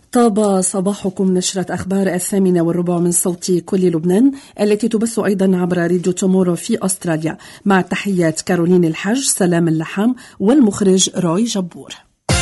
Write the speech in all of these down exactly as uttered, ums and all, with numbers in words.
طاب صباحكم. نشرة أخبار الثامنة والربع من صوت كل لبنان التي تبث أيضا عبر راديو تومورو في أستراليا، مع تحيات كارولين الحج، سلام اللحام، والمخرج روي جبور.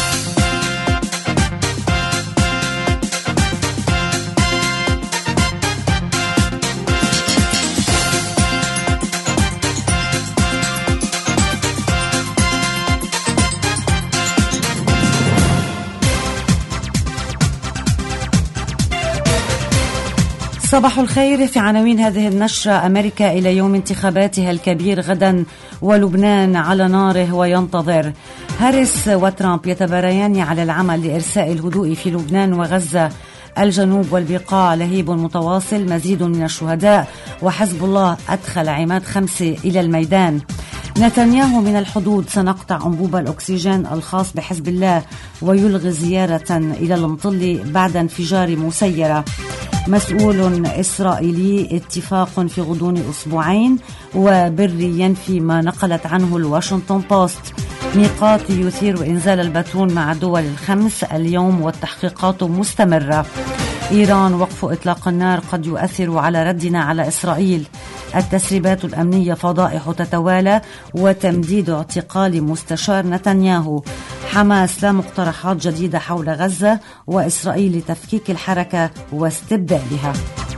صباح الخير. في عناوين هذه النشرة: أمريكا إلى يوم انتخاباتها الكبير غدا ولبنان على ناره وينتظر. هاريس وترامب يتباريان على العمل لإرساء الهدوء في لبنان وغزة. الجنوب والبقاع لهيب متواصل، مزيد من الشهداء، وحزب الله أدخل عماد خمسة إلى الميدان. نتنياهو من الحدود: سنقطع أنبوب الأكسجين الخاص بحزب الله ويلغي زيارة إلى المطل بعد انفجار مسيرة. مسؤول إسرائيلي: اتفاق في غضون أسبوعين، وبري ينفي ما نقلت عنه الواشنطن بوست. ميقات يثير إنزال البترول مع الدول الخمس اليوم والتحقيقات مستمرة. إيران: وقف إطلاق النار قد يؤثر على ردنا على إسرائيل. التسريبات الأمنية: فضائح تتوالى وتمديد اعتقال مستشار نتنياهو. حماس: لا مقترحات جديدة حول غزة، وإسرائيل لتفكيك الحركة واستبدالها.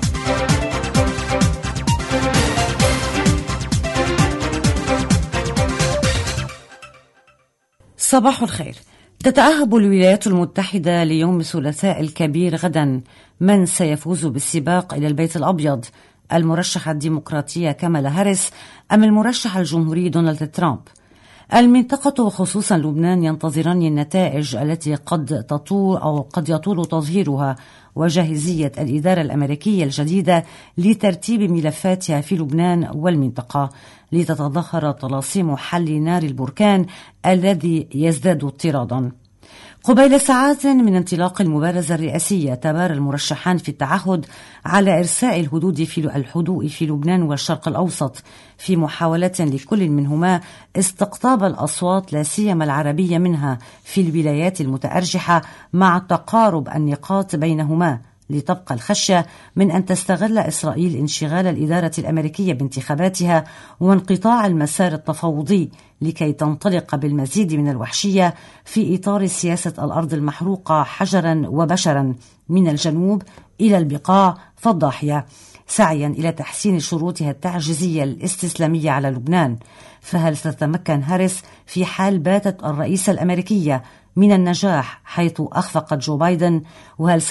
صباح الخير. تتأهب الولايات المتحدة ليوم الثلاثاء الكبير غدا. من سيفوز بالسباق إلى البيت الأبيض؟ المرشحة الديمقراطية كامالا هاريس أم المرشح الجمهوري دونالد ترامب؟ المنطقة وخصوصا لبنان ينتظران النتائج التي قد تطول أو قد يطول تظهيرها، وجاهزية الإدارة الأمريكية الجديدة لترتيب ملفاتها في لبنان والمنطقة لتتظاهر طلاسم حل نار البركان الذي يزداد اضطرادا. قبيل ساعات من انطلاق المبارزة الرئاسية، تبارى المرشحان في التعهد على إرساء الهدوء في الهدوء في لبنان والشرق الأوسط، في محاولة لكل منهما استقطاب الأصوات لا سيما العربية منها في الولايات المتأرجحة، مع تقارب النقاط بينهما، لتبقى الخشية من أن تستغل إسرائيل انشغال الإدارة الأمريكية بانتخاباتها وانقطاع المسار التفاوضي لكي تنطلق بالمزيد من الوحشية في إطار سياسة الأرض المحروقة حجرا وبشرا من الجنوب إلى البقاع فالضاحية، سعيا إلى تحسين شروطها التعجيزية الاستسلامية على لبنان. فهل ستتمكن هاريس في حال باتت الرئيسة الأمريكية من النجاح حيث أخفقت جو بايدن؟ وهل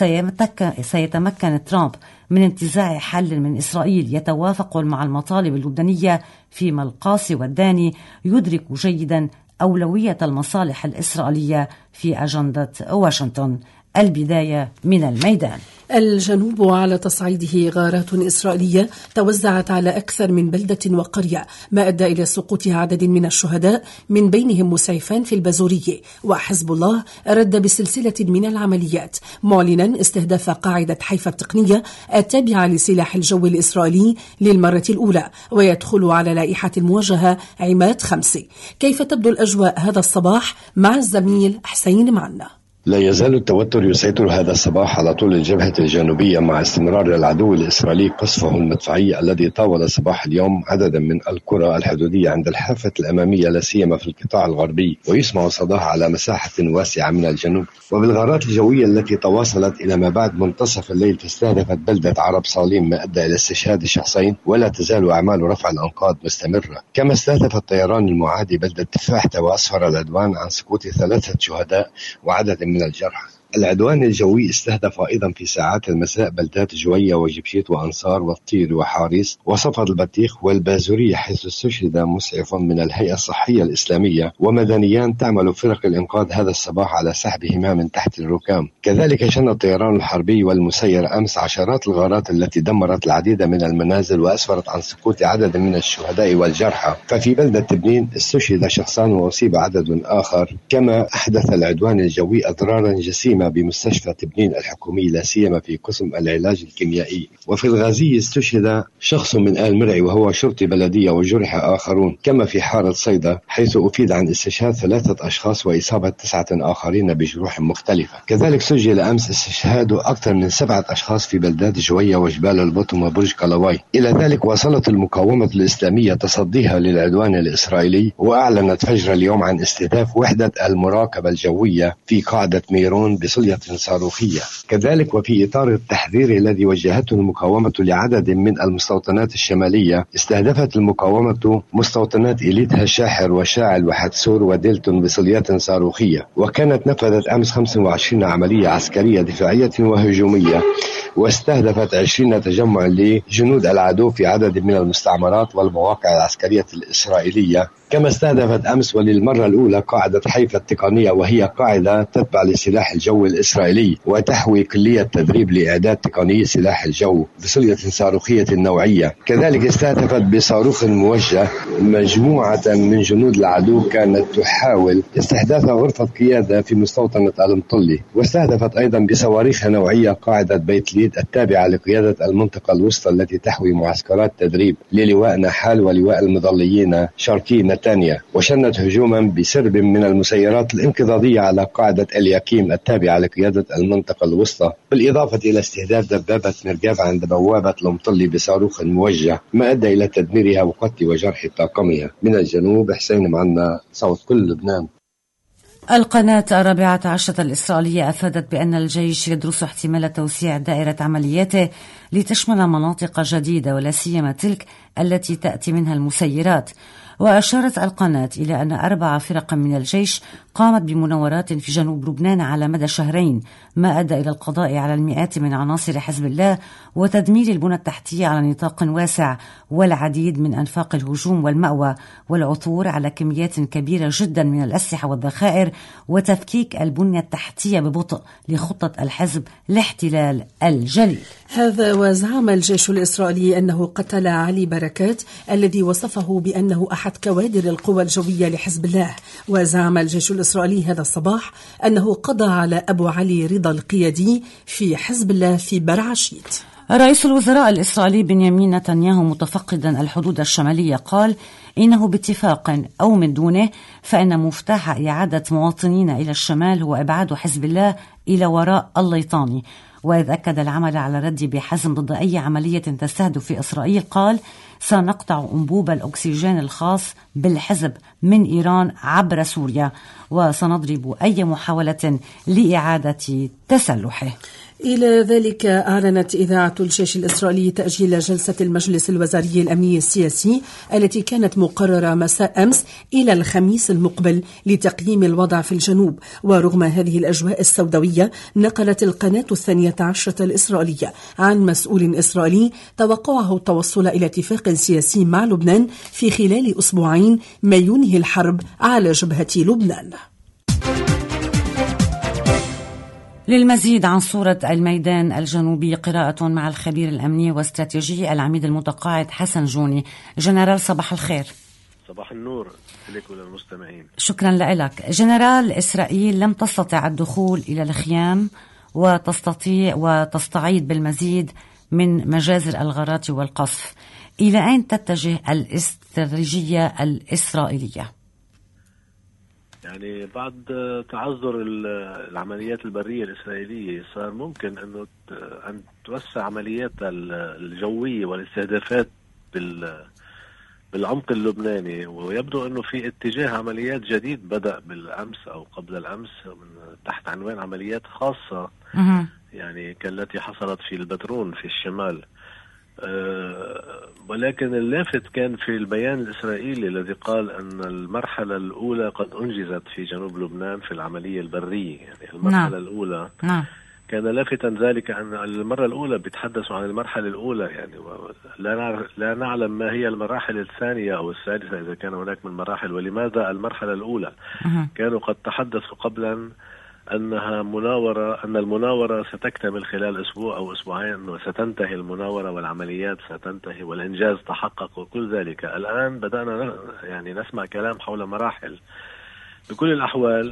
سيتمكن ترامب من انتزاع حل من إسرائيل يتوافق مع المطالب اللبنانية فيما القاسي والداني يدرك جيدا أولوية المصالح الإسرائيلية في أجندة واشنطن؟ البداية من الميدان. الجنوب وعلى تصعيده غارات إسرائيلية توزعت على أكثر من بلدة وقرية، ما أدى إلى سقوط عدد من الشهداء من بينهم مسعفان في البازورية. وحزب الله رد بسلسلة من العمليات، معلنا استهداف قاعدة حيفا التقنية التابعة لسلاح الجو الإسرائيلي للمرة الأولى، ويدخل على لائحة المواجهة عماد خمسة. كيف تبدو الأجواء هذا الصباح مع الزميل حسين معنا؟ لا يزال التوتر يسيطر هذا الصباح على طول الجبهة الجنوبية، مع استمرار العدو الإسرائيلي قصفه المدفعي الذي طاول صباح اليوم عددا من القرى الحدودية عند الحافة الأمامية لا سيما في القطاع الغربي، ويسمع صداها على مساحة واسعة من الجنوب. وبالغارات الجوية التي تواصلت إلى ما بعد منتصف الليل استهدفت بلدة عرب صالين، ما أدى إلى استشهاد شخصين، ولا تزال أعمال رفع الأنقاض مستمرة. كما استهدف الطيران المعادي بلدة تفاحتة، وأسفر العدوان عن سقوط ثلاثة شهداء وعدد من الجرحى. العدوان الجوي استهدف أيضا في ساعات المساء بلدات جوية وجبشيت وأنصار والطير وحاريس وصفد البطيخ والبازورية، حيث استشهد مسعف من الهيئة الصحية الإسلامية، ومدنيان تعمل فرق الإنقاذ هذا الصباح على سحبهما من تحت الركام. كذلك شن الطيران الحربي والمسير أمس عشرات الغارات التي دمرت العديد من المنازل وأسفرت عن سقوط عدد من الشهداء والجرحى. ففي بلدة تبنين استشهد شخصان وأصيب عدد آخر. كما أحدث العدوان الجوي أضرارا جسيمة القائمة بمستشفى تبنين الحكومي لا سيما في قسم العلاج الكيميائي. وفي الغازية استشهد شخص من آل مرعي وهو شرطي بلدية وجرح آخرون، كما في حارة صيدا حيث أفيد عن استشهاد ثلاثة أشخاص وإصابة تسعة آخرين بجروح مختلفة. كذلك سجل أمس استشهاد أكثر من سبعة أشخاص في بلدات جوية وجبال البطم وبرج كلاواي. إلى ذلك واصلت المقاومة الإسلامية تصديها للعدوان الإسرائيلي، وأعلنت فجر اليوم عن استهداف وحدة المراقبة الجوية في قاعدة ميرون بصلية صاروخية. كذلك وفي إطار التحذير الذي وجهته المقاومة لعدد من المستوطنات الشمالية، استهدفت المقاومة مستوطنات إليتها شاحر وشاعل وحتسور وديلتون بصليات صاروخية. وكانت نفذت أمس خمسة وعشرين عملية عسكرية دفاعية وهجومية، واستهدفت عشرين تجمع لجنود العدو في عدد من المستعمرات والمواقع العسكرية الإسرائيلية. كما استهدفت أمس وللمرة الأولى قاعدة حيفا التقنية، وهي قاعدة تتبع لسلاح الجو الإسرائيلي وتحوي كلية تدريب لإعداد تقنية سلاح الجو بصلية صاروخية نوعية. كذلك استهدفت بصاروخ موجه مجموعة من جنود العدو كانت تحاول استحداث غرفة قيادة في مستوطنة المطلي. واستهدفت أيضا بصواريخ نوعية قاعدة بيت ليد التابعة لقيادة المنطقة الوسطى التي تحوي معسكرات تدريب للواء نحال ولواء المظليين شرقي نتانيا. وشنت هجوما بسرب من المسيرات الانقضاضية على قاعدة الياكيم التابعة لقيادة المنطقة الوسطى، بالإضافة إلى استهداف دبابة مرقاف عند بوابة المطلي بصاروخ موجه، ما أدى إلى تدميرها وقتل وجرح طاقمها. من الجنوب حسين معنا، صوت كل لبنان. القناة الرابعة عشرة الإسرائيلية أفادت بأن الجيش يدرس احتمال توسيع دائرة عملياته لتشمل مناطق جديدة ولا سيما تلك التي تأتي منها المسيرات. وأشارت القناة إلى أن أربع فرق من الجيش قامت بمناورات في جنوب لبنان على مدى شهرين، ما أدى إلى القضاء على المئات من عناصر حزب الله وتدمير البنى التحتية على نطاق واسع والعديد من أنفاق الهجوم والمأوى، والعثور على كميات كبيرة جدا من الأسلحة والذخائر وتفكيك البنية التحتية ببطء لخطة الحزب لاحتلال الجليل. هذا وزعم الجيش الإسرائيلي أنه قتل علي بركات الذي وصفه بأنه أحد كوادر القوى الجوية لحزب الله. وزعم الجيش الإسرائيلي هذا الصباح أنه قضى على أبو علي رضا القيادي في حزب الله في برعشيت. رئيس الوزراء الإسرائيلي بنيامين نتنياهو متفقدا الحدود الشمالية قال إنه باتفاق أو من دونه فإن مفتاح إعادة مواطنين إلى الشمال هو إبعاد حزب الله إلى وراء الليطاني. وإذ أكد العمل على الرد بحزم ضد أي عملية تستهدف في إسرائيل، قال سنقطع أنبوب الأكسجين الخاص بالحزب من إيران عبر سوريا وسنضرب أي محاولة لإعادة تسلحه. إلى ذلك أعلنت إذاعة الجيش الإسرائيلي تأجيل جلسة المجلس الوزاري الأمني السياسي التي كانت مقررة مساء أمس إلى الخميس المقبل لتقييم الوضع في الجنوب. ورغم هذه الأجواء السوداوية، نقلت القناة الثانية عشرة الإسرائيلية عن مسؤول إسرائيلي توقعه التوصل إلى اتفاق سياسي مع لبنان في خلال أسبوعين ما ينهي الحرب على جبهة لبنان. للمزيد عن صورة الميدان الجنوبي قراءة مع الخبير الأمني واستراتيجي العميد المتقاعد حسن جوني. جنرال صباح الخير. صباح النور لك وللمستمعين. شكرا لك. جنرال، إسرائيل لم تستطع الدخول إلى الخيام وتستطيع وتستعيد بالمزيد من مجازر الغارات والقصف. إلى أين تتجه الاستراتيجية الإسرائيلية؟ يعني بعد تعذر العمليات البرية الإسرائيلية صار ممكن أنه أن توسع عمليات الجوية والاستهدافات بالعمق اللبناني، ويبدو أنه في اتجاه عمليات جديد بدأ بالأمس أو قبل الأمس من تحت عنوان عمليات خاصة يعني كالتي حصلت في البترون في الشمال. أه ولكن اللافت كان في البيان الإسرائيلي الذي قال أن المرحلة الأولى قد أنجزت في جنوب لبنان في العملية البرية. يعني المرحلة نعم. الأولى نعم. كان لافتا ذلك أن المرة الأولى بيتحدثوا عن المرحلة الأولى، يعني لا لا نعلم ما هي المراحل الثانية أو الثالثة إذا كان هناك من مراحل، ولماذا المرحلة الأولى. أه. كانوا قد تحدثوا قبلا أنها مناورة، أن المناورة ستكتمل خلال أسبوع أو أسبوعين وستنتهي المناورة والعمليات ستنتهي والإنجاز تحقق وكل ذلك. الآن بدأنا يعني نسمع كلام حول مراحل. بكل الأحوال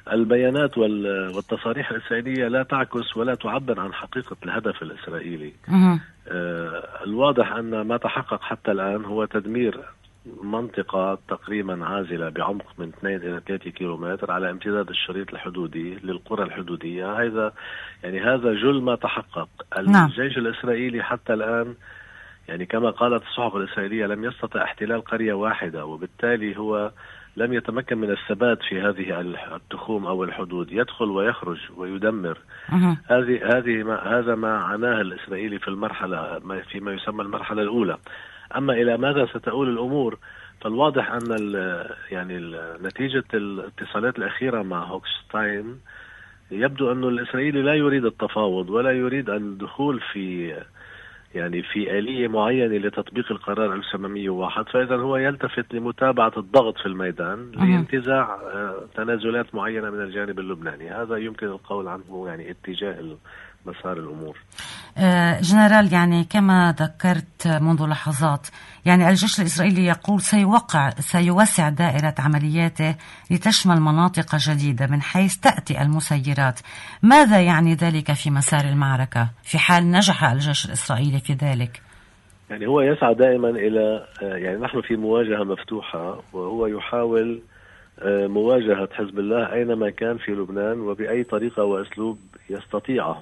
البيانات والتصاريح الإسرائيلية لا تعكس ولا تعبر عن حقيقة الهدف الإسرائيلي. الواضح أن ما تحقق حتى الآن هو تدمير منطقة تقريبا عازلة بعمق من اثنين إلى ثلاثة كيلومتر على امتداد الشريط الحدودي للقرى الحدودية. هذا يعني هذا جل ما تحقق. الجيش الإسرائيلي حتى الآن يعني كما قالت الصحف الإسرائيلية لم يستطع احتلال قرية واحدة، وبالتالي هو لم يتمكن من الثبات في هذه التخوم أو الحدود، يدخل ويخرج ويدمر. هذه هذه ما هذا ما عناه الإسرائيلي في المرحلة فيما يسمى المرحلة الأولى. أما إلى ماذا ستؤول الأمور فالواضح أن يعني نتيجة الاتصالات الأخيرة مع هوكشتاين يبدو أن الإسرائيلي لا يريد التفاوض ولا يريد الدخول في يعني في آلية معينة لتطبيق القرار ألف وسبعمئة وواحد، فإذا هو يلتفت لمتابعة الضغط في الميدان لانتزاع تنازلات معينة من الجانب اللبناني. هذا يمكن القول عنه يعني اتجاه مسار الأمور. جنرال، يعني كما ذكرت منذ لحظات يعني الجيش الإسرائيلي يقول سيوقع سيوسع دائرة عملياته لتشمل مناطق جديدة من حيث تأتي المسيرات. ماذا يعني ذلك في مسار المعركة في حال نجح الجيش الإسرائيلي في ذلك؟ يعني هو يسعى دائما إلى يعني نحن في مواجهة مفتوحة، وهو يحاول مواجهة حزب الله أينما كان في لبنان وبأي طريقة وأسلوب يستطيعه.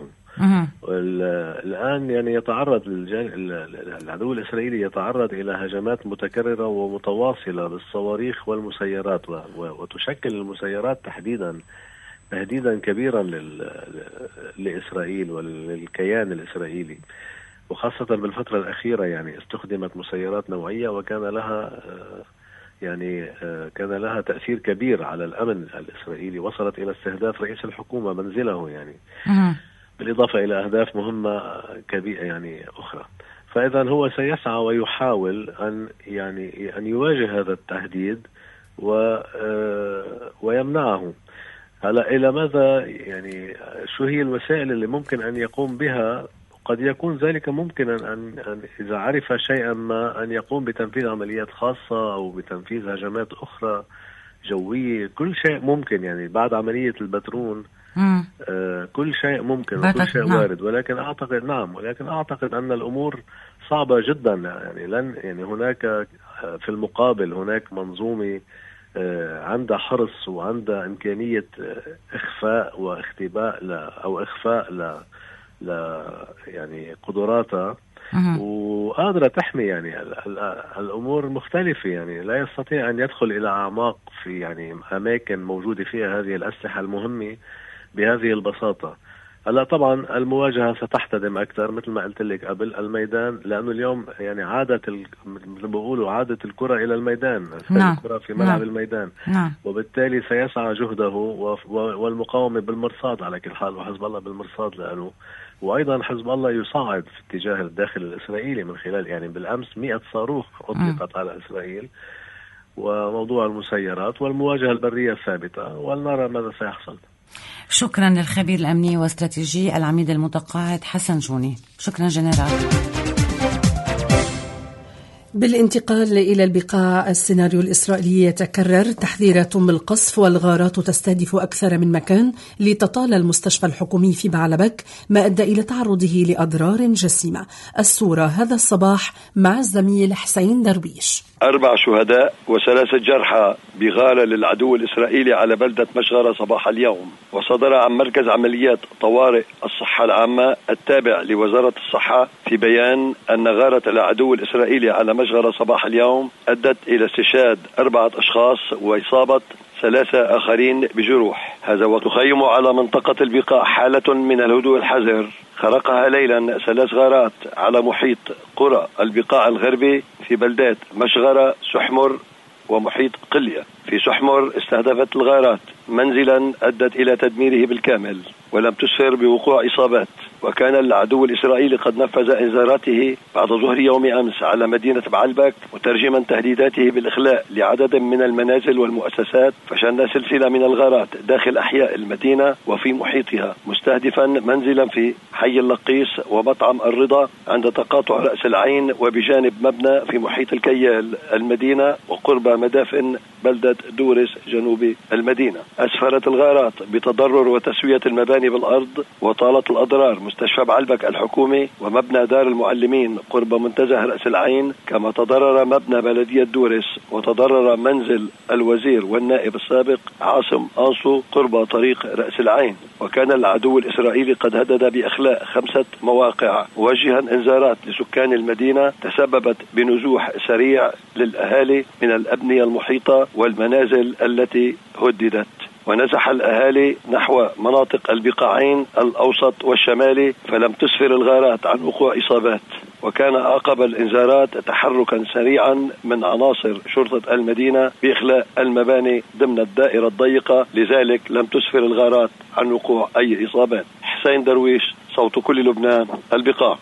الآن يعني يتعرض العدو الإسرائيلي يتعرض إلى هجمات متكررة ومتواصلة بالصواريخ والمسيرات، وتشكل المسيرات تحديدا تهديدا كبيرا لإسرائيل وللكيان الإسرائيلي، وخاصة بالفترة الأخيرة يعني استخدمت مسيرات نوعية وكان لها يعني كان لها تأثير كبير على الأمن الإسرائيلي، وصلت إلى استهداف رئيس الحكومة منزله يعني بالإضافة إلى أهداف مهمة كبيرة يعني أخرى. فإذا هو سيسعى ويحاول أن يعني أن يواجه هذا التهديد و ويمنعه. هلا إلى ماذا يعني شو هي الوسائل اللي ممكن أن يقوم بها؟ قد يكون ذلك ممكنا أن, أن إذا عرف شيئا ما أن يقوم بتنفيذ عمليات خاصة أو بتنفيذ هجمات أخرى جوية. كل شيء ممكن يعني بعد عملية البترون آه كل شيء ممكن وكل شيء نعم. وارد، ولكن أعتقد نعم ولكن أعتقد أن الأمور صعبة جدا. يعني لن يعني هناك في المقابل هناك منظومة آه عندها حرص وعندها إمكانية إخفاء واختباء لا أو إخفاء لا لا يعني قدراتها وقادرة تحمي يعني الأمور مختلفة. يعني لا يستطيع أن يدخل إلى أعماق في يعني أماكن موجودة فيها هذه الأسلحة المهمة بهذه البساطة. هلا طبعا المواجهة ستحتدم أكثر مثل ما قلت لك قبل الميدان، لأنه اليوم يعني عادت ال... مثل ما بيقولوا عادت الكرة إلى الميدان. نعم. الكرة في ملعب. نعم. الميدان. نعم. وبالتالي سيسعى جهده و... والمقاومة بالمرصاد على كل حال، وحزب الله بالمرصاد لأنه وأيضا حزب الله يصعد في اتجاه الداخل الإسرائيلي من خلال يعني بالأمس مئة صاروخ أطلقت على إسرائيل، وموضوع المسيرات والمواجهة البرية الثابتة، ولنرى ماذا سيحصل. شكرا للخبير الأمني واستراتيجي العميد المتقاعد حسن جوني. شكرا جنرال. بالانتقال إلى البقاع، السيناريو الإسرائيلي يتكرر، تحذيرات بالقصف والغارات تستهدف أكثر من مكان لتطال المستشفى الحكومي في بعلبك، ما أدى إلى تعرضه لأضرار جسيمة. الصورة هذا الصباح مع الزميل حسين درويش. أربع شهداء وثلاثة جرحى بغارة للعدو الإسرائيلي على بلدة مشغرة صباح اليوم. وصدر عن مركز عمليات طوارئ الصحة العامة التابع لوزارة الصحة في بيان أن غارة العدو الإسرائيلي على مشغرة صباح اليوم أدت إلى استشهاد أربعة أشخاص وإصابة ثلاثة آخرين بجروح. هذا وتخيم على منطقة البقاع حالة من الهدوء الحذر خرقها ليلا ثلاث غارات على محيط قرى البقاع الغربي في بلدات مشغرة سحمر ومحيط قلية. في سحمر استهدفت الغارات منزلا أدت إلى تدميره بالكامل ولم تسفر بوقوع إصابات. وكان العدو الإسرائيلي قد نفذ إنذاراته بعد ظهر يوم أمس على مدينة بعلبك مترجما تهديداته بالإخلاء لعدد من المنازل والمؤسسات، فشن سلسلة من الغارات داخل أحياء المدينة وفي محيطها، مستهدفا منزلا في حي اللقيس ومطعم الرضا عند تقاطع رأس العين وبجانب مبنى في محيط الكيال المدينة وقرب مدافن بلدة دورس جنوب المدينة. أسفرت الغارات بتضرر وتسوية المباني بالأرض وطالت الأضرار مستشفى بعلبك الحكومي ومبنى دار المعلمين قرب منتزه رأس العين، كما تضرر مبنى بلدية دورس وتضرر منزل الوزير والنائب السابق عاصم أنصو قرب طريق رأس العين. وكان العدو الإسرائيلي قد هدد بإخلاء خمسة مواقع موجها إنذارات لسكان المدينة تسببت بنزوح سريع للأهالي من الأبنية المحيطة والمنازل التي هددت. ونزح الأهالي نحو مناطق البقاعين الأوسط والشمالي فلم تسفر الغارات عن وقوع إصابات. وكان عقب الإنذارات تحركا سريعا من عناصر شرطة المدينة بإخلاء المباني ضمن الدائرة الضيقة، لذلك لم تسفر الغارات عن وقوع أي إصابات. حسين درويش، صوت كل لبنان، البقاع.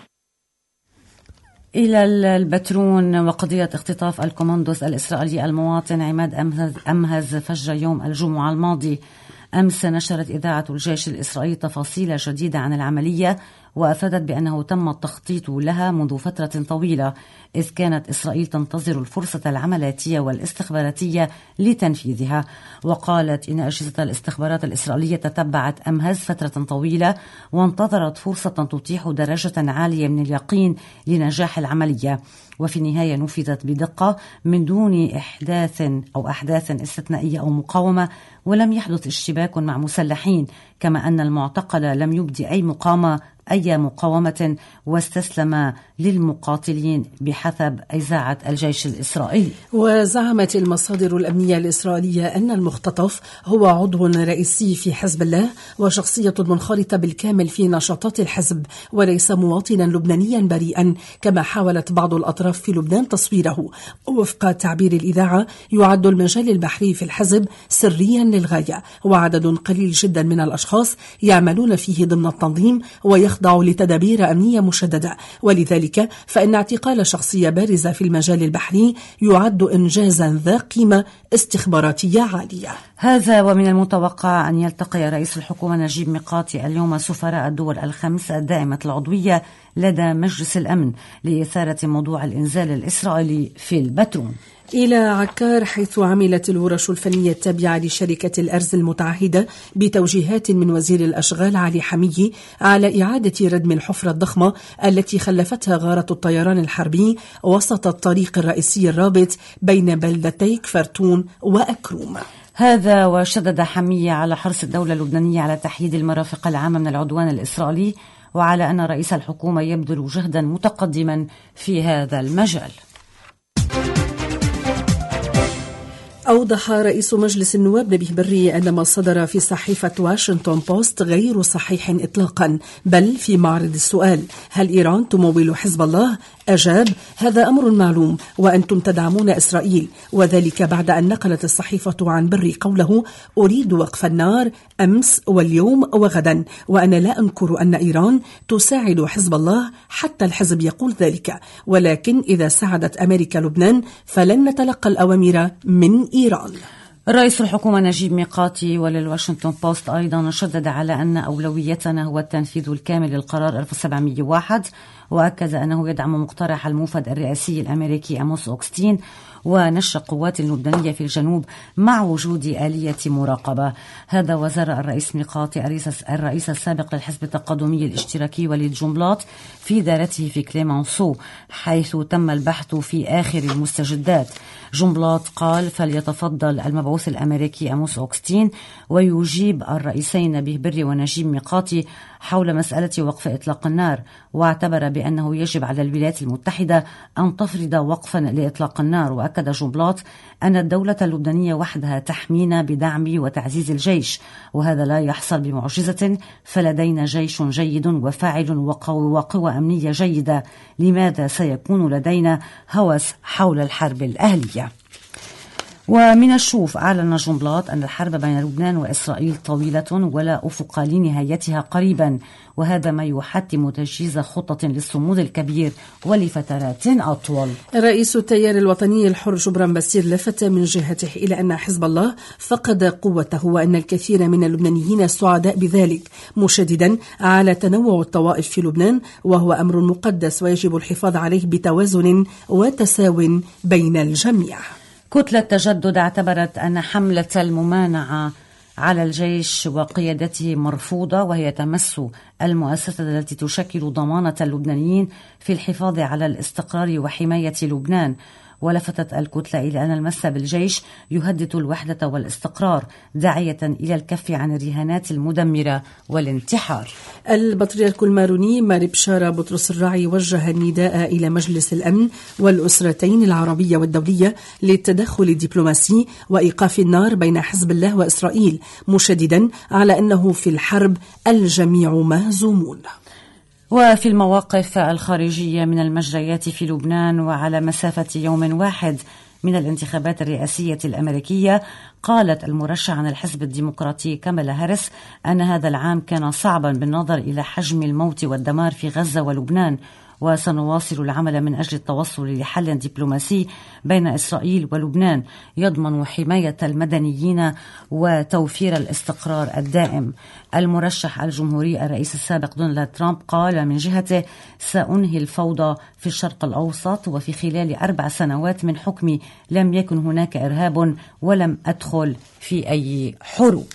إلى البترون وقضية اختطاف الكوماندوس الإسرائيلي المواطن عماد أمهز, أمهز فجر يوم الجمعة الماضي. أمس نشرت إذاعة الجيش الإسرائيلي تفاصيل جديدة عن العملية، وأفادت بأنه تم التخطيط لها منذ فترة طويلة، إذ كانت إسرائيل تنتظر الفرصة العملياتية والاستخباراتية لتنفيذها. وقالت إن أجهزة الاستخبارات الإسرائيلية تتبعت أمهز فترة طويلة وانتظرت فرصة تتيح درجة عالية من اليقين لنجاح العملية، وفي النهاية نفذت بدقة من دون إحداث أو أحداث استثنائية أو مقاومة، ولم يحدث اشتباك مع مسلحين، كما أن المعتقل لم يبدي أي مقاومة أي مقاومة واستسلم للمقاتلين بحسب إذاعة الجيش الإسرائيلي. وزعمت المصادر الأمنية الإسرائيلية أن المختطف هو عضو رئيسي في حزب الله وشخصية منخرطة بالكامل في نشاطات الحزب، وليس مواطنا لبنانيا بريئا كما حاولت بعض الأطراف في لبنان تصويره. وفق تعبير الإذاعة يعد المجال البحري في الحزب سريا للغاية، وعدد قليل جدا من الأشخاص يعملون فيه ضمن التنظيم ويخضع لتدابير أمنية مشددة، ولذلك فإن اعتقال شخصية بارزة في المجال البحري يعد إنجازا ذا قيمة استخباراتية عالية. هذا ومن المتوقع أن يلتقي رئيس الحكومة نجيب ميقاتي اليوم سفراء الدول الخمس الدائمة العضوية لدى مجلس الأمن لإثارة موضوع الإنزال الإسرائيلي في البترون. إلى عكار، حيث عملت الورش الفنية التابعة لشركة الأرز المتعهدة بتوجيهات من وزير الأشغال علي حميدي على إعادة ردم الحفرة الضخمة التي خلفتها غارة الطيران الحربي وسط الطريق الرئيسي الرابط بين بلدتي كفرتون وأكروم. هذا وشدد حمية على حرص الدولة اللبنانية على تحييد المرافق العامة من العدوان الإسرائيلي، وعلى أن رئيس الحكومة يبذل جهدا متقدما في هذا المجال. أوضح رئيس مجلس النواب نبيه بري أن ما صدر في صحيفة واشنطن بوست غير صحيح إطلاقا، بل في معرض السؤال: هل إيران تمول حزب الله؟ أجاب: هذا أمر معلوم وأنتم تدعمون إسرائيل، وذلك بعد أن نقلت الصحيفة عن بري قوله: أريد وقف النار أمس واليوم وغدا، وأنا لا أنكر أن إيران تساعد حزب الله، حتى الحزب يقول ذلك، ولكن إذا ساعدت أمريكا لبنان فلن نتلقى الأوامر من إيران. رئيس الحكومة نجيب ميقاتي وللواشنطن بوست أيضا شدد على أن أولويتنا هو التنفيذ الكامل للقرار ألف وسبعمئة وواحد، وأكد أنه يدعم مقترح الموفد الرئاسي الأمريكي أموس أوغستين ونشر قوات اللبنانية في الجنوب مع وجود آلية مراقبة. هذا وزار الرئيس ميقاتي الرئيس السابق للحزب التقدمي الاشتراكي وليد جنبلاط في دارته في كليمانسو، حيث تم البحث في آخر المستجدات. جنبلاط قال: فليتفضل المبعوث الأمريكي أموس أوغستين ويجيب الرئيسين نبيه بري ونجيب ميقاتي حول مسألة وقف إطلاق النار، واعتبر بأنه يجب على الولايات المتحدة أن تفرض وقفا لإطلاق النار. وأكد جنبلاط أن الدولة اللبنانية وحدها تحمينا بدعم وتعزيز الجيش، وهذا لا يحصل بمعجزة، فلدينا جيش جيد وفاعل وقوي وقوى أمنية جيدة، لماذا سيكون لدينا هوس حول الحرب الأهلية؟ ومن الشوف أعلن جنبلاط أن الحرب بين لبنان وإسرائيل طويلة ولا أفق لنهايتها قريبا، وهذا ما يحتم تجهيز خطة للصمود الكبير ولفترات أطول. رئيس التيار الوطني الحر جبران باسير لفت من جهته إلى أن حزب الله فقد قوته وأن الكثير من اللبنانيين سعداء بذلك، مشددا على تنوع الطوائف في لبنان، وهو أمر مقدس ويجب الحفاظ عليه بتوازن وتساو بين الجميع. كتلة تجدد اعتبرت أن حملة الممانعة على الجيش وقيادته مرفوضة، وهي تمس المؤسسة التي تشكل ضمانة اللبنانيين في الحفاظ على الاستقرار وحماية لبنان. ولفتت الكتلة إلى أن المس بالجيش يهدد الوحدة والاستقرار، داعية إلى الكف عن الرهانات المدمرة والانتحار. البطريرك الماروني ماري بشارة بطرس الراعي وجه النداء إلى مجلس الأمن والأسرتين العربية والدولية للتدخل الدبلوماسي وإيقاف النار بين حزب الله وإسرائيل، مشددا على أنه في الحرب الجميع مهزومون. وفي المواقف الخارجية من المجريات في لبنان، وعلى مسافة يوم واحد من الانتخابات الرئاسية الأمريكية، قالت المرشح عن الحزب الديمقراطي كامالا هاريس أن هذا العام كان صعبا بالنظر إلى حجم الموت والدمار في غزة ولبنان، وسنواصل العمل من أجل التوصل لحل دبلوماسي بين إسرائيل ولبنان يضمن حماية المدنيين وتوفير الاستقرار الدائم. المرشح الجمهوري الرئيس السابق دونالد ترامب قال من جهته: سأنهي الفوضى في الشرق الأوسط، وفي خلال أربع سنوات من حكمي لم يكن هناك إرهاب ولم أدخل في أي حروب.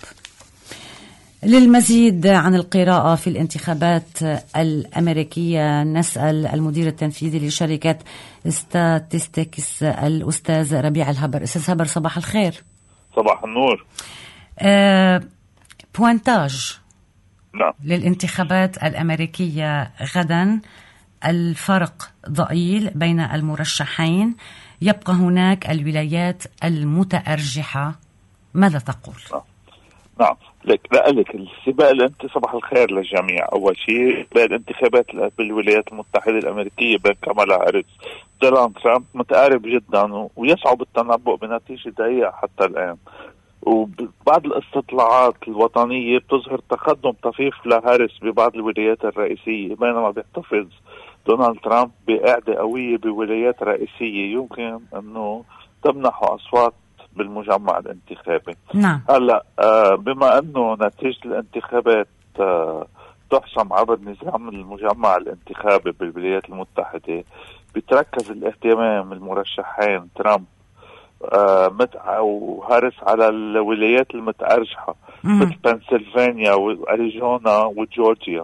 للمزيد عن القراءة في الانتخابات الأمريكية نسأل المدير التنفيذي لشركة ستاتستكس الأستاذ ربيع الهبر. أستاذ هبر، صباح الخير. صباح النور. أه بوانتاج نعم. للانتخابات الأمريكية غدا، الفرق ضئيل بين المرشحين، يبقى هناك الولايات المتأرجحة، ماذا تقول؟ نعم, نعم. لك لا لك السباق الانت صباح الخير للجميع. اول شيء بالانتخابات بالولايات المتحده الامريكيه بين كامالا هاريس ودونالد ترامب متقارب جدا، ويصعب التنبؤ بنتيجه دقيقه حتى الان. وبعض الاستطلاعات الوطنيه بتظهر تقدم طفيف لهاريس ببعض الولايات الرئيسيه، بينما بيحتفظ دونالد ترامب بقاعده قويه بولايات رئيسيه يمكن انه تمنحه اصوات بالمجمع الانتخابي. نعم. هلا آه بما انه نتيجة الانتخابات آه تحسم عبر نظام المجمع الانتخابي بالولايات المتحدة، بتركز الاهتمام المرشحين ترامب آه وهاريس على الولايات المتأرجحة مثل بنسلفانيا واريزونا وجورجيا.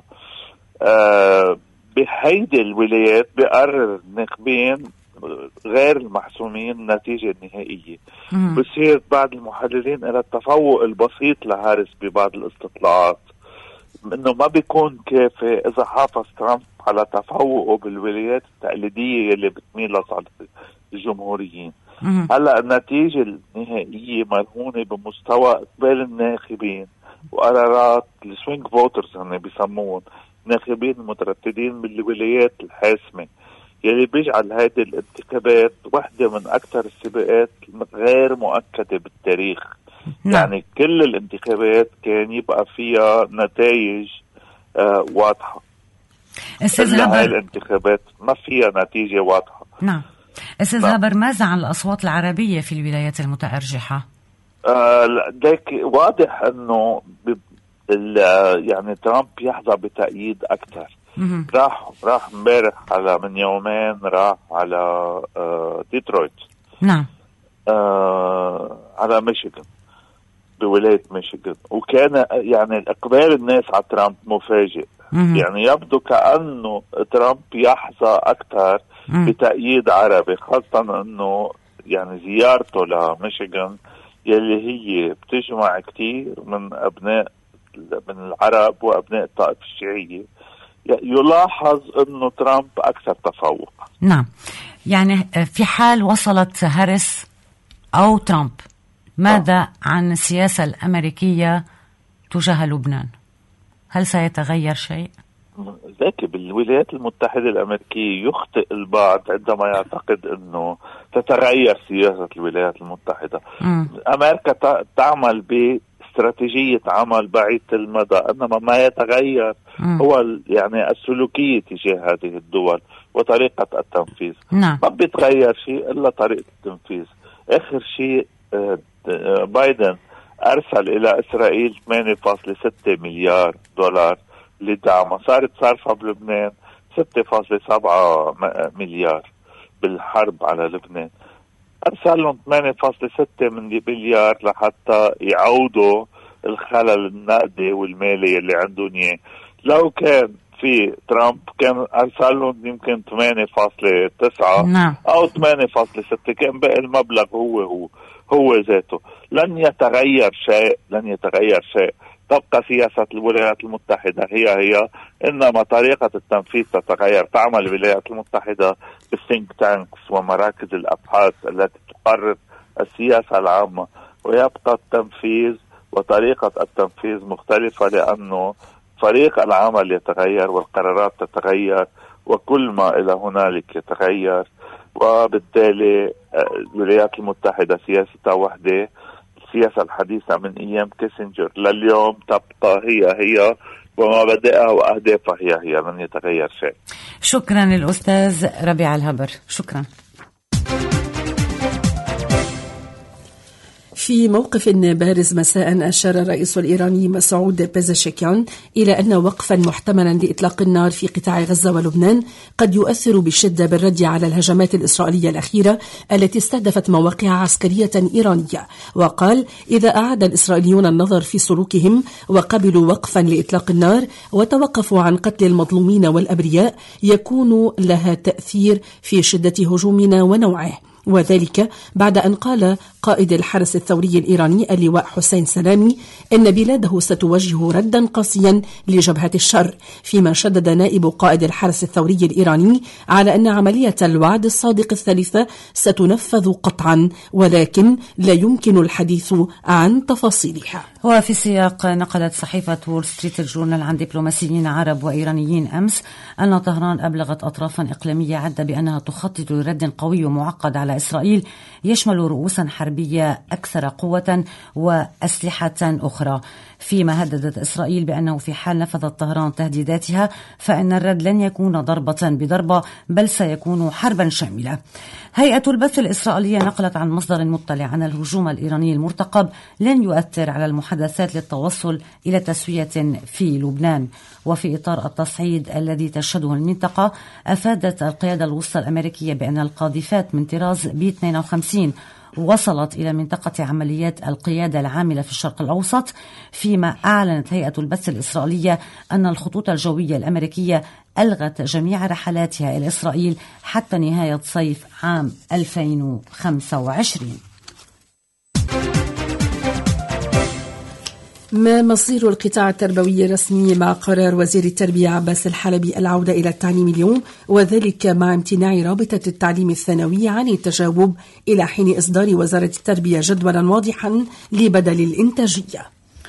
آه بهيدي الولايات بقرر الناخبين غير المحسومين النتيجة النهائية. بصير بعض المحللين إلى التفوق البسيط لهاريس ببعض الاستطلاعات، انه ما بيكون كافي اذا حافظ ترامب على تفوقه بالولايات التقليدية اللي بتميل لصالح الجمهوريين. هلا النتيجة النهائية مرهونة بمستوى اقبال الناخبين وقرارات السوينج فوترز هن بيسموهم، ناخبين المترددين بالولايات الحاسمة، يلي بيجعل هذه الانتخابات واحدة من أكثر السباقات غير مؤكدة بالتاريخ. نعم. يعني كل الانتخابات كان يبقى فيها نتائج آه واضحة. أستاذ هبر، الانتخابات ما فيها نتيجة واضحة. نعم. أستاذ نعم. هبر، ماذا عن الأصوات العربية في الولايات المتأرجحة؟ آه لك واضح أنه يعني ترامب يحظى بتأييد أكثر. مم. راح راح امبارح على من يومين راح على آه ديترويت. نعم. آه على ميشيغان، بولاية ميشيغان، وكان يعني الإقبال الناس على ترامب مفاجئ. مم. يعني يبدو كأنه ترامب يحظى أكثر بتأييد عربي، خاصة أنه يعني زيارته لميشيغان يلي هي بتجمع كتير من أبناء من العرب وأبناء الطائفة الشيعية، يلاحظ أنه ترامب أكثر تفوق. نعم. يعني في حال وصلت هاريس أو ترامب، ماذا آه. عن السياسة الأمريكية تجاه لبنان؟ هل سيتغير شيء؟ ذاك بالولايات المتحدة الأمريكية يخطئ البعض عندما يعتقد أنه تتغير سياسة الولايات المتحدة. م. أمريكا تعمل ب استراتيجية عمل بعيدة المدى، إنما ما يتغير م. هو يعني السلوكية تجاه هذه الدول وطريقة التنفيذ. نعم. ما بيتغير شيء إلا طريقة التنفيذ. آخر شيء بايدن أرسل إلى إسرائيل ثمانية فاصلة ستة مليار دولار لدعمها، صارت صارفة بلبنان ستة فاصلة سبعة مليار بالحرب على لبنان. أرسل لهم ثمانية فاصلة ستة مليار لحتى يعوضوا الخلل النقدي والمالي اللي عندهم إياه. لو كان في ترامب كان أرسل لهم يمكن ثمانية فاصلة تسعة نعم. أو ثمانية فاصلة ستة، كان باقي المبلغ هو هو هو ذاته. لن يتغير شيء، لن يتغير شيء. تبقى سياسة الولايات المتحدة هي هي، إنما طريقة التنفيذ تتغير. تعمل الولايات المتحدة بالثينك تانكس ومراكز الأبحاث التي تقرر السياسة العامة، ويبقى التنفيذ وطريقة التنفيذ مختلفة، لأنه فريق العمل يتغير والقرارات تتغير وكل ما إلى هنالك يتغير. وبالتالي الولايات المتحدة سياستها وحدة. السياسة الحديثة من أيام كيسنجر لليوم تبقى هي هي، ومبادئها وأهدافها هي هي، لن يتغير شيء. شكرا الأستاذ ربيع الهبر، شكرا. في موقف بارز مساء أشار الرئيس الإيراني مسعود بيزشكيان إلى أن وقفا محتملا لإطلاق النار في قطاع غزة ولبنان قد يؤثر بشدة بالرد على الهجمات الإسرائيلية الأخيرة التي استهدفت مواقع عسكرية إيرانية. وقال: إذا أعاد الإسرائيليون النظر في سلوكهم وقبلوا وقفا لإطلاق النار وتوقفوا عن قتل المظلومين والأبرياء يكون لها تأثير في شدة هجومنا ونوعه، وذلك بعد أن قال قائد الحرس الثوري الإيراني اللواء حسين سلامي إن بلاده ستواجه ردا قاسيا لجبهة الشر، فيما شدد نائب قائد الحرس الثوري الإيراني على أن عملية الوعد الصادق الثالثة ستنفذ قطعا، ولكن لا يمكن الحديث عن تفاصيلها. وفي سياق نقلت صحيفة وول ستريت الجورنال عن دبلوماسيين عرب وإيرانيين أمس أن طهران أبلغت أطرافا إقليمية عدة بأنها تخطط لرد قوي ومعقد على إسرائيل يشمل رؤوسا حربية أكثر قوة وأسلحة أخرى، فيما هددت إسرائيل بأنه في حال نفذت طهران تهديداتها فإن الرد لن يكون ضربة بضربة بل سيكون حربا شاملة. هيئة البث الإسرائيلية نقلت عن مصدر مطلع أن الهجوم الإيراني المرتقب لن يؤثر على المحادثات للتوصل إلى تسوية في لبنان. وفي إطار التصعيد الذي تشهده المنطقة، أفادت القيادة الوسطى الأمريكية بأن القاذفات من طراز بي اثنين وخمسين وصلت إلى منطقة عمليات القيادة العاملة في الشرق الأوسط، فيما أعلنت هيئة البث الإسرائيلية أن الخطوط الجوية الأمريكية ألغت جميع رحلاتها إلى إسرائيل حتى نهاية صيف عام ألفين وخمسة وعشرين. ما مصير القطاع التربوي الرسمي مع قرار وزير التربية عباس الحلبي العودة إلى التعليم اليوم، وذلك مع امتناع رابطة التعليم الثانوي عن التجاوب إلى حين إصدار وزارة التربية جدولا واضحا لبدل الإنتاجية؟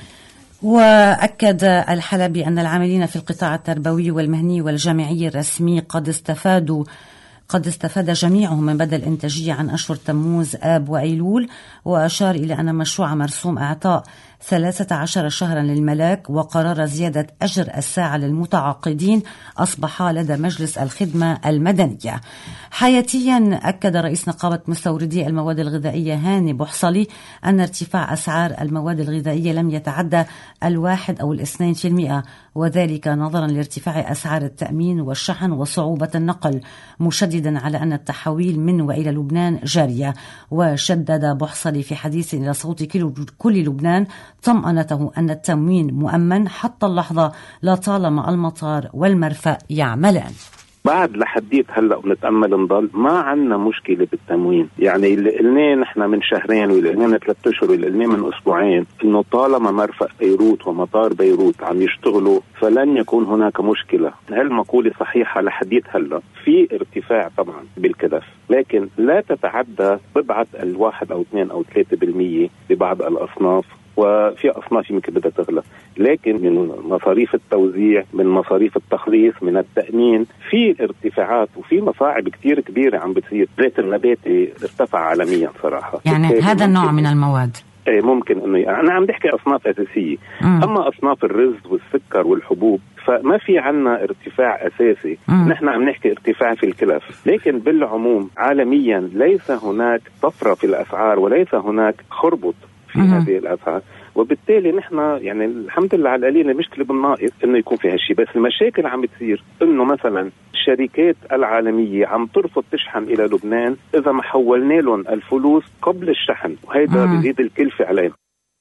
وأكد الحلبي أن العاملين في القطاع التربوي والمهني والجامعي الرسمي قد استفادوا قد استفاد جميعهم من بدل إنتاجية عن أشهر تموز آب وأيلول، وأشار إلى أن مشروع مرسوم إعطاء ثلاثة عشر شهرا للملاك وقرار زيادة أجر الساعة للمتعاقدين أصبح لدى مجلس الخدمة المدنية. حياتيا أكد رئيس نقابة مستوردي المواد الغذائية هاني بحصلي أن ارتفاع أسعار المواد الغذائية لم يتعدى الواحد أو الاثنين في المئة، وذلك نظرا لارتفاع أسعار التأمين والشحن وصعوبة النقل، مشددا على أن التحويل من وإلى لبنان جارية. وشدد بحصلي في حديث إلى صوت كل لبنان طمأنته أن التموين مؤمن حتى اللحظة لطالما المطار والمرفأ يعملان. بعد لحديت هلا ونتأمل نضل ما عنا مشكلة بالتموين، يعني اللي قلناه نحن من شهرين واللي قلناه من ثلاثة اشهر واللي قلناه من اسبوعين انه طالما مرفأ بيروت ومطار بيروت عم يشتغلوا فلن يكون هناك مشكلة. هالمقولة صحيحة لحديت هلا. في ارتفاع طبعا بالكلف، لكن لا تتعدى بضعة الواحد او اثنين او ثلاثة بالمية ببعض الاصناف، وفي أصناف يمكن بدها تغلى، لكن من مصاريف التوزيع، من مصاريف التخليص، من التأمين في ارتفاعات وفي مصاعب كتير كبيرة عم بتصير. زيت النباتي ارتفع عالميا صراحة. يعني هذا النوع من المواد ايه ممكن انه يعني انا عم بحكي اصناف اساسيه. مم. اما اصناف الرز والسكر والحبوب فما في عنا ارتفاع اساسي. مم. نحن عم نحكي ارتفاع في الكلف، لكن بالعموم عالميا ليس هناك طفره في الاسعار وليس هناك خربط في مم. هذه الاسعار، وبالتالي نحن يعني الحمد لله على القليل المشكله بالناقص انه يكون في هالشيء. بس المشاكل عم بتصير انه مثلا الشركات العالمية عم ترفض تشحن إلى لبنان إذا ما حولنا لهم الفلوس قبل الشحن، وهذا بيزيد الكلفة علينا.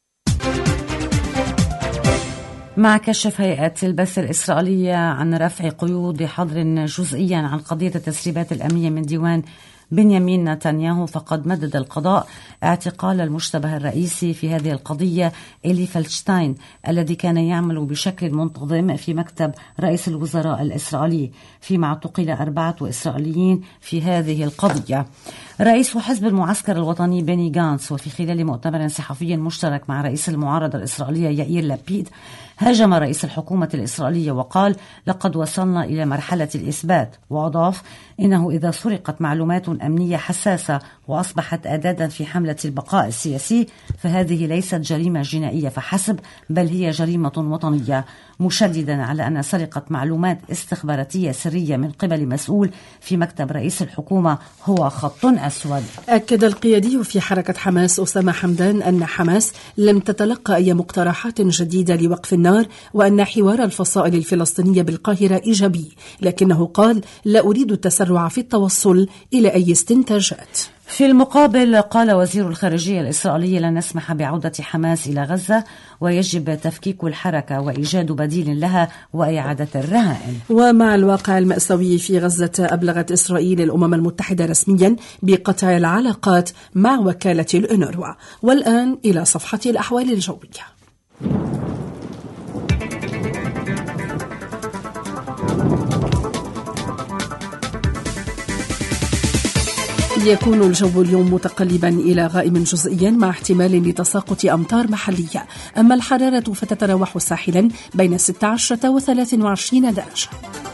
مع كشف هيئة البث الإسرائيلية عن رفع قيود حظر جزئيا عن قضية التسريبات الأمنية من ديوان بنيامين نتنياهو، فقد مدد القضاء اعتقال المشتبه الرئيسي في هذه القضية إلي فلدشتاين الذي كان يعمل بشكل منتظم في مكتب رئيس الوزراء الإسرائيلي، فيما اعتقل أربعة إسرائيليين في هذه القضية. رئيس حزب المعسكر الوطني بني غانتس وفي خلال مؤتمر صحفي مشترك مع رئيس المعارضة الإسرائيلية يائير لابيد هاجم رئيس الحكومة الإسرائيلية وقال لقد وصلنا إلى مرحلة الإثبات، وأضاف إنه إذا سرقت معلومات أمنية حساسة وأصبحت أداة في حملة البقاء السياسي فهذه ليست جريمة جنائية فحسب بل هي جريمة وطنية، مشددا على أن سرقة معلومات استخباراتية سرية من قبل مسؤول في مكتب رئيس الحكومة هو خط أسود. أكد القيادي في حركة حماس أسامة حمدان أن حماس لم تتلقى أي مقترحات جديدة لوقف النار، وأن حوار الفصائل الفلسطينية بالقاهرة إيجابي، لكنه قال لا أريد التسرع في التوصل إلى أي استنتاجات. في المقابل قال وزير الخارجية الإسرائيلي لن نسمح بعودة حماس إلى غزة ويجب تفكيك الحركة وإيجاد بديل لها وإعادة الرهائن. ومع الواقع المأساوي في غزة أبلغت إسرائيل الأمم المتحدة رسميا بقطع العلاقات مع وكالة الأونروا. والآن إلى صفحة الأحوال الجوية. يكون الجو اليوم متقلبا إلى غائم جزئيا مع احتمال لتساقط أمطار محلية، أما الحرارة فتتراوح ساحلا بين ستة عشر و ثلاثة وعشرين درجة.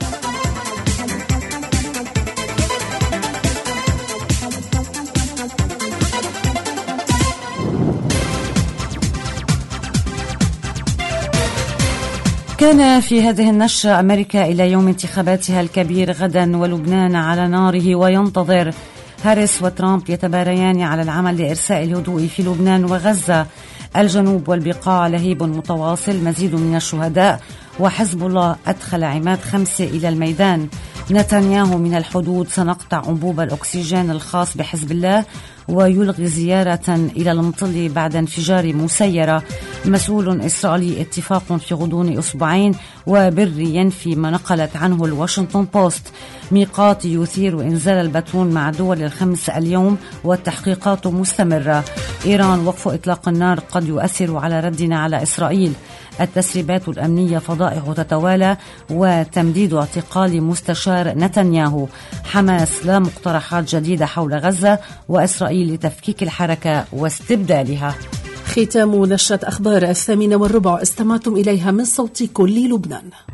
كان في هذه النشرة أمريكا إلى يوم انتخاباتها الكبير غدا ولبنان على ناره، وينتظر هاريس وترامب يتباريان على العمل لإرساء الهدوء في لبنان وغزة. الجنوب والبقاع لهيب متواصل، مزيد من الشهداء، وحزب الله أدخل عماد خمسة إلى الميدان. نتنياهو من الحدود سنقطع أنبوب الأكسجين الخاص بحزب الله، ويلغي زيارة إلى المطل بعد انفجار مسيرة. مسؤول إسرائيلي اتفاق في غضون أسبوعين، وبري ينفي ما نقلت عنه الواشنطن بوست. ميقات يثير إنزال البترول مع دول الخمس اليوم والتحقيقات مستمرة. إيران وقف إطلاق النار قد يؤثر على ردنا على إسرائيل. التسريبات الأمنية فضائح تتوالى، وتمديد اعتقال مستشار نتنياهو. حماس لا مقترحات جديدة حول غزة، وإسرائيل لتفكيك الحركة واستبدالها. ختام نشرة أخبار الثامنة والربع استمعتم إليها من صوت كل لبنان.